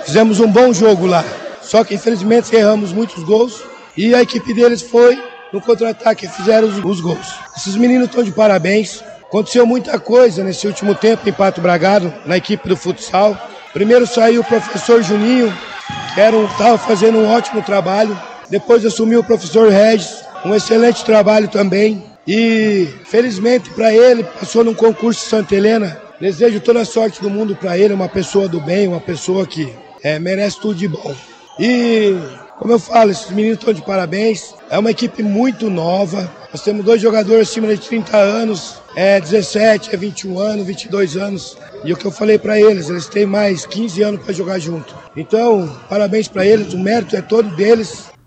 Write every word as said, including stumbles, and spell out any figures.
Fizemos um bom jogo lá. Só que infelizmente erramos muitos gols e a equipe deles foi no contra-ataque, fizeram os, os gols. Esses meninos estão de parabéns. Aconteceu muita coisa nesse último tempo em Pato Bragado, na equipe do futsal. Primeiro saiu o professor Juninho, que estava um, fazendo um ótimo trabalho. Depois assumiu o professor Regis, um excelente trabalho também. E felizmente para ele, passou num concurso de Santa Helena. Desejo toda a sorte do mundo para ele, uma pessoa do bem, uma pessoa que é, merece tudo de bom. E, como eu falo, esses meninos estão de parabéns. É uma equipe muito nova. Nós temos dois jogadores acima de trinta anos, é dezessete, é vinte e um anos, vinte e dois anos. E o que eu falei para eles, eles têm mais quinze anos para jogar junto. Então, parabéns para eles, o mérito é todo deles.